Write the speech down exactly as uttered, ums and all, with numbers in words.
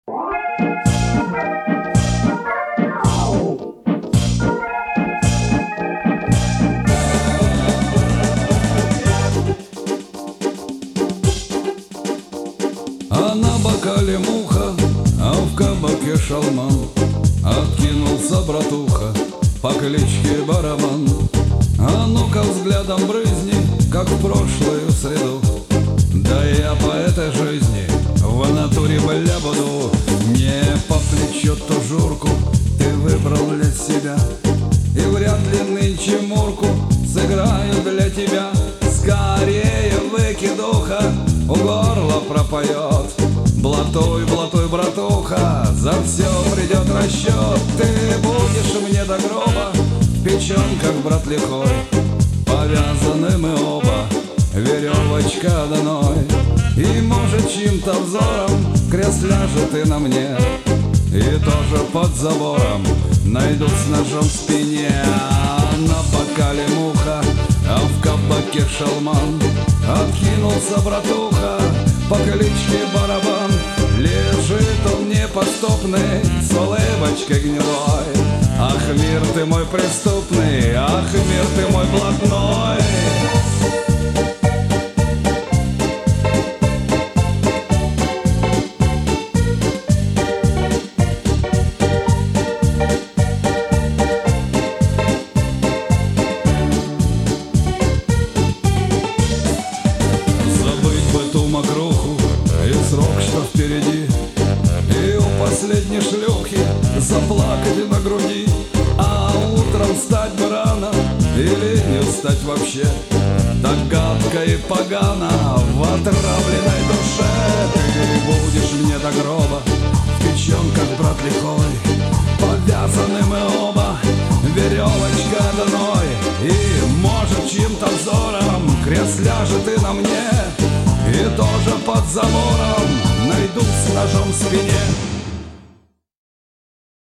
А на бокале муха, а в кабаке шалман. Откинулся братуха по кличке Барабан. А ну-ка взглядом брызни, как в прошлую среду. Да я по этой жизни в натуре бля буду. Не по плечу ту журку ты выбрал для себя, и вряд ли нынче мурку сыграю для тебя. Скорее выкидуха у горла пропоет. Блатуй, блатуй, братуха, за все придет расчет. Ты будешь мне до гроба в печенках, брат лихой. Повязаны мы оба, веревочка одной. И может чьим-то взором крест ляжет и на мне, и тоже под забором найдут с ножом в спине. На бокале муха, а в кабаке шалман. Откинулся братуха по кличке Барабан. Лежит он непоступный с улыбочкой гнилой. Ах, мир ты мой преступный, ах, мир ты мой блатной. Мокруху и срок, что впереди, и у последней шлюхи заплакать на груди. А утром встать бы рано или не встать вообще, так гадко и погано в отравленной душе. Ты будешь мне до гроба в печенках, брат лихой. Повязаны мы оба, веревочка одной. И может чьим-то взором крест ляжет и на мне, и тоже под забором найдут с ножом в спине.